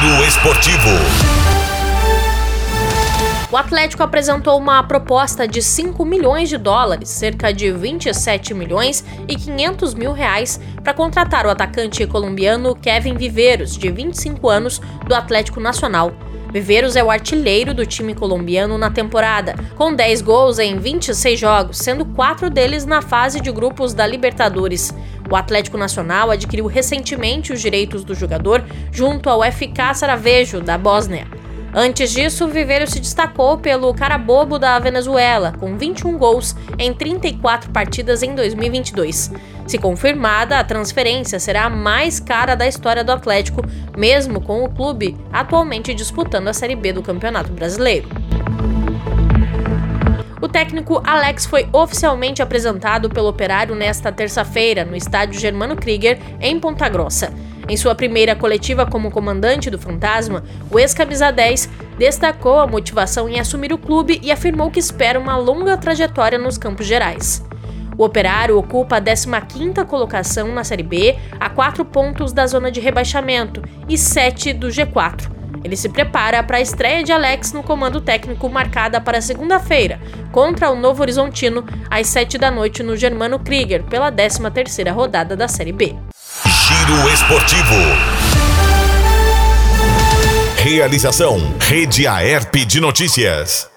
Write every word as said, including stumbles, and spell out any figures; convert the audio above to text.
Giro Esportivo. O Atlético apresentou uma proposta de cinco milhões de dólares, cerca de vinte e sete milhões e quinhentos mil reais, para contratar o atacante colombiano Kevin Viveros, de vinte e cinco anos, do Atlético Nacional. Viveros é o artilheiro do time colombiano na temporada, com dez gols em vinte e seis jogos, sendo quatro deles na fase de grupos da Libertadores. O Atlético Nacional adquiriu recentemente os direitos do jogador junto ao F K Sarajevo, da Bósnia. Antes disso, Viveros se destacou pelo Carabobo da Venezuela, com vinte e um gols em trinta e quatro partidas em dois mil e vinte e dois. Se confirmada, a transferência será a mais cara da história do Atlético, mesmo com o clube atualmente disputando a Série B do Campeonato Brasileiro. O técnico Alex foi oficialmente apresentado pelo Operário nesta terça-feira, no estádio Germano Krieger, em Ponta Grossa. Em sua primeira coletiva como comandante do Fantasma, o ex-camisa dez destacou a motivação em assumir o clube e afirmou que espera uma longa trajetória nos Campos Gerais. O Operário ocupa a décima quinta colocação na Série B, a quatro pontos da zona de rebaixamento e sete do G quatro. Ele se prepara para a estreia de Alex no comando técnico marcada para segunda-feira, contra o Novo Horizontino, às sete da noite no Germano Krieger, pela décima terceira rodada da Série B. Giro Esportivo. Realização: Rede Aerp de Notícias.